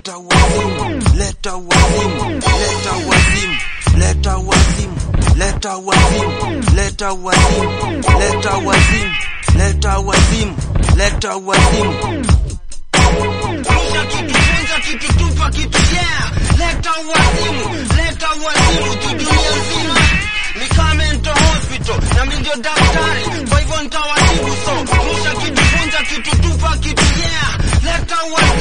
leta wazimu, leta wazimu, leta wazimu, leta wazimu, leta wazimu, leta wazimu, leta wazimu, leta wazimu, leta wazimu. Rusha kitu, vunja kitu, tupa kitu, yeah. Leta wazimu tu dunia nzima. Nika mental hospital na mimi ndio daktari, kwa hivyo nitawatibu. So rusha kitu, vunja kitu, tupa kitu, yeah. Leta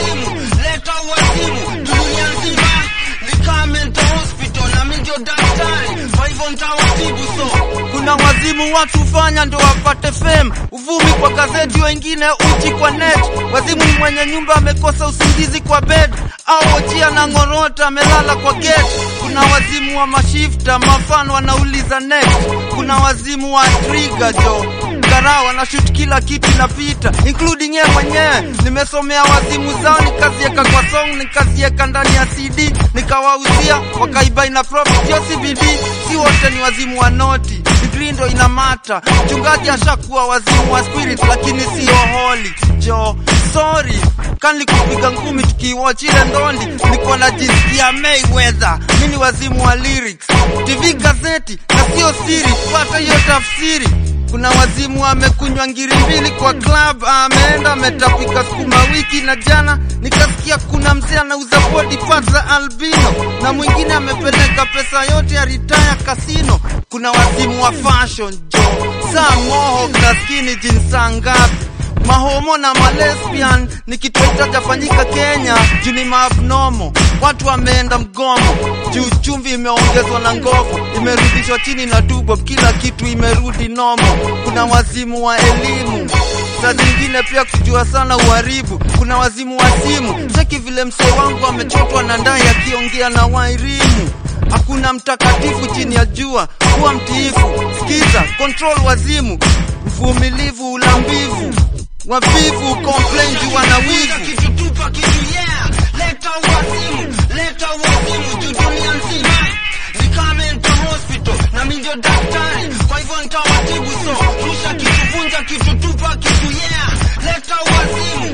wazimu tu dunia nzima. Nika mental hospital na mimi ndio daktari, kwa hivyo nitawatibu. So kuna wazimu watu fanya ndo wapate fame, uvumi kwa gazeti, wengine uchi kwa net. Wazimu ni mwenye nyumba amekosa usingizi kwa bed, au ojia na ngorota amelala kwa gate. Kuna wazimu wa mashifta, mafano wanauliza next. Kuna wazimu wa trigger jo, karao wanashoot kila kitu inapita, including yeye mwenyewe. Nimesomea wazimu zao, nikazieka kwa song, nikazieka ndani ya CD, nikawauzia wakaiba ina profit. Yo CBD, si wote ni wazimu wa noti, degree ndo inamata. Mchungaji ashakuwa wazimu wa spirit, lakini sio holy jo. Sorry, kanli kupiga ngumi tukiwatch ile ndondi, niko najisikia Mayweather. Mimi wazimu wa lyrics, TV gazeti na sio siri, pata hiyo tafsiri. Kuna wazimu amekunywa ngiri mbili kwa club, ameenda ametapika sukuma wiki. Na jana nikasikia kuna mzee anauza body parts za albino, na mwingine amepeleka pesa yote ya retire casino. Kuna wazimu wa fashion jo, saa moho na skinny jeans ngapi. Mahomo na malesbian ni kitu itajafanyika Kenya, juu ni abnormal. Watu wameenda mgomo, juu chumvi imeongezwa na ngovu, imerudishwa chini na tubo, kila kitu imerudi normal. Kuna wazimu wa elimu, saa zingine pia kujua sana uharibu. Kuna wazimu wa simu, cheki vile msee wangu amechotwa na ndai akiongea na wairimu. Hakuna mtakatifu chini ya jua, kuwa mtiifu, sikiza, control wazimu. Mvumilivu ulambivu, wavivu complain juu wana wivu. Kitu, tupa kitu, yeah. Leta wazimu tu dunia nzima. Nika mental hospital na mimi ndio daktari, kwa hivyo nitawatibu. So rusha kitu, vunja kitu, tupa kitu, yeah. Leta wazimu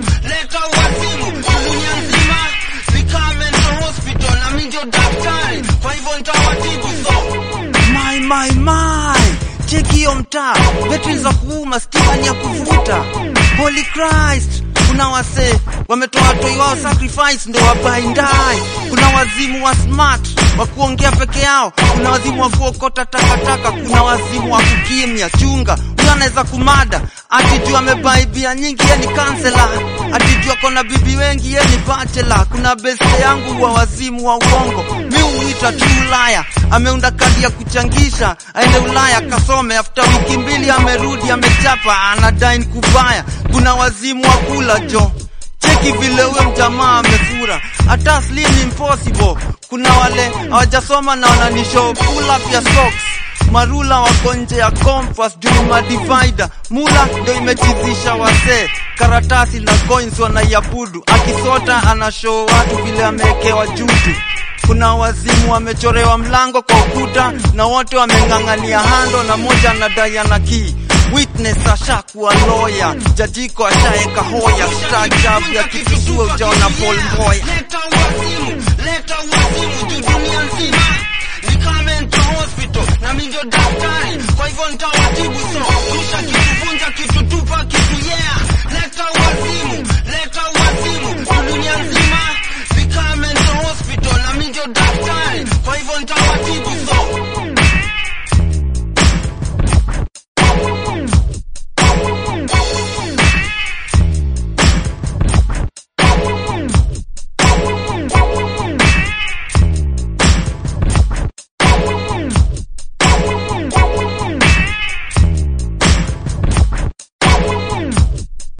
tu dunia nzima. Nika mental hospital na mimi ndio daktari, kwa hivyo nitawatibu. So my cheki hiyo mtaa, betri za kuuma, stima ni ya kuvuta. Holy Christ, kuna wase wametoa toi wao sacrifice ndo wabaindai. Kuna wazimu wa smart wa kuongea peke yao, kuna wazimu wa kuokota takataka, kuna wazimu wa kukimya. Chunga, huyo anaweza kumada atijua amebaibia nyingi, yeye ni kansela. Atijua kona bibi wengi, yeye ni bachelor. Kuna beste yangu wa wazimu wa uongo, mimi huita true liar. Ameunda kadi ya kuchangisha aende Ulaya kasome, after wiki mbili amerudi amechapa, anadai kubaya. Kuna wazimu wa kula jo, cheki vile uwe mjamaa amefura, hata slim impossible. Kuna wale hawajasoma na wananishow pull up ya socks. Marula wako nje ya compass, juu divider. Mula ndo imechizisha wase, karatasi na coins wanaiabudu. Akisota anashow watu vile amewekewa juju. Kuna wazimu wamechorewa mlango kwa ukuta, na wote wameng'ang'ania hando, na moja anadai ana key. Witness ashakuwa lawyer, jajiko ashaeka hoya. Stajabu ya kitusua ujaona Paul Moya. Leta wazimu tu dunia nzima. Nika mental hospital na mimi ndio daktari, kwa hivyo nitawatibu. So rusha kitu, vunja kitu, tupa kitu, yeah. Leta wazimu